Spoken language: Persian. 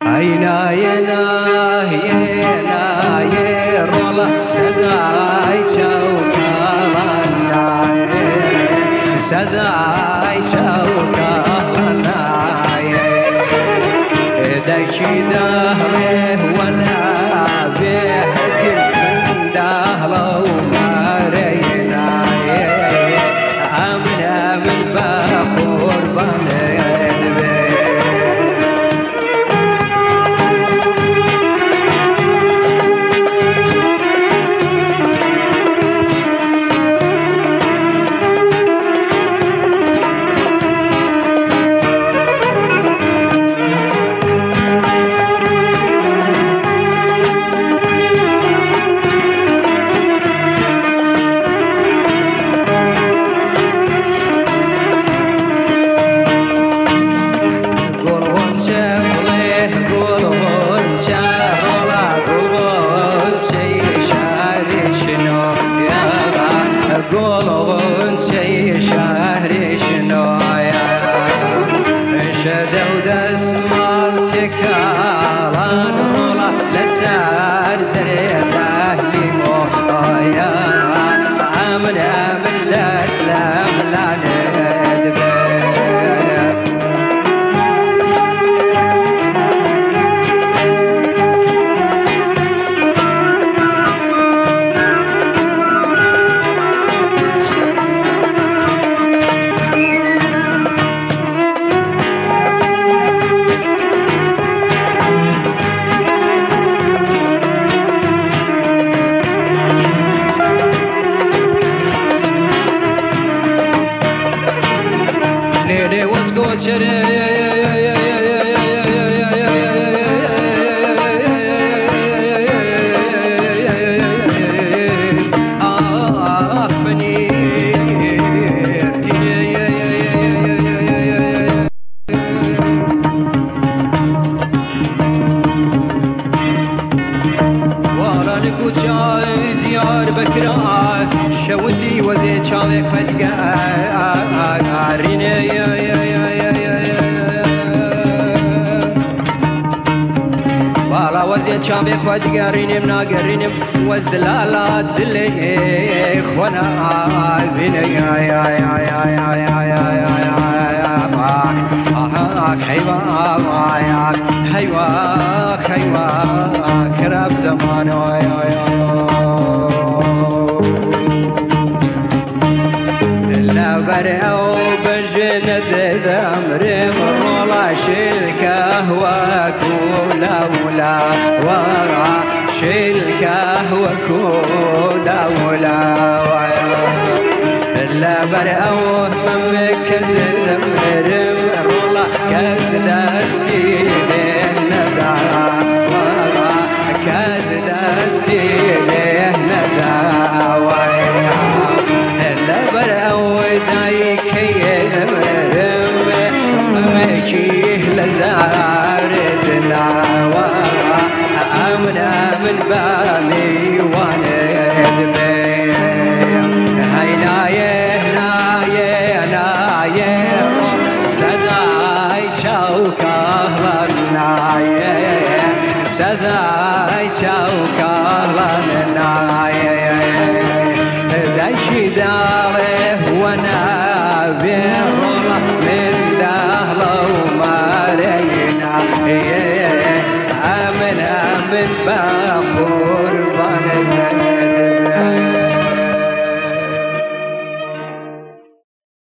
عينا ينا ينا يرولا سداي شوكالنا سداي شوكالنا دشي دهره وانا بهكل دهلو مارينا امنا من باقور قولون شي شهري شنويا شدو دسمال تكالان رولا لسار زريت أهلي مويا أمن أمن لسلام لا ندبر ديار بكرة شوتي وزيد شامك فجأة عريني والا وزيد شامك فجأة عريني مناقريني وزدلالا دلي خوانا عالبيني حيواك كراب زمان لا برأو بجند ذمر مرولا شلكه ولا شلكه ولا لا برأو ممكن ذمر مرولا كاس دستي الندى كاس دستي الندى لا برأو دايك يمرم مكيه لزاردنا أمنا من بامي واندبي هينا يهنا سداي شوكالنا سداي شوكالنا دشي داره وانا بيرولا من دهلو مارينا امن باق